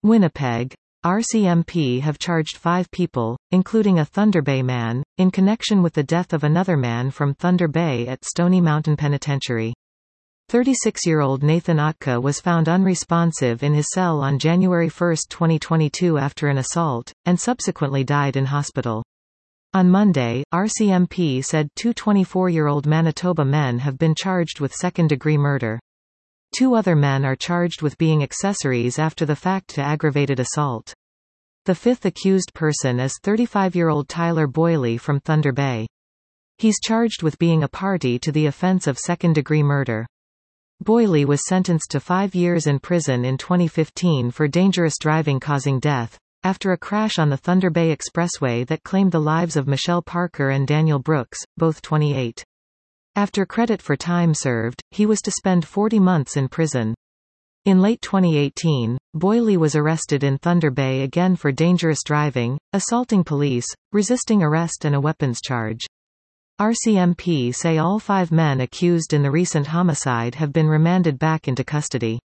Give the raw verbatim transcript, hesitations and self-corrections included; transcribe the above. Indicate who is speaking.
Speaker 1: Winnipeg. R C M P have charged five people, including a Thunder Bay man, in connection with the death of another man from Thunder Bay at Stony Mountain Penitentiary. thirty-six-year-old Nathan Otka was found unresponsive in his cell on January first twenty twenty-two after an assault, and subsequently died in hospital. On Monday, R C M P said two twenty-four-year-old Manitoba men have been charged with second-degree murder. Two other men are charged with being accessories after the fact to aggravated assault. The fifth accused person is thirty-five-year-old Tyler Boyle from Thunder Bay. He's charged with being a party to the offense of second-degree murder. Boyle was sentenced to five years in prison in twenty fifteen for dangerous driving causing death, after a crash on the Thunder Bay Expressway that claimed the lives of Michelle Parker and Daniel Brooks, both twenty-eight. After credit for time served, he was to spend forty months in prison. In late twenty eighteen, Boyle was arrested in Thunder Bay again for dangerous driving, assaulting police, resisting arrest and a weapons charge. R C M P say all five men accused in the recent homicide have been remanded back into custody.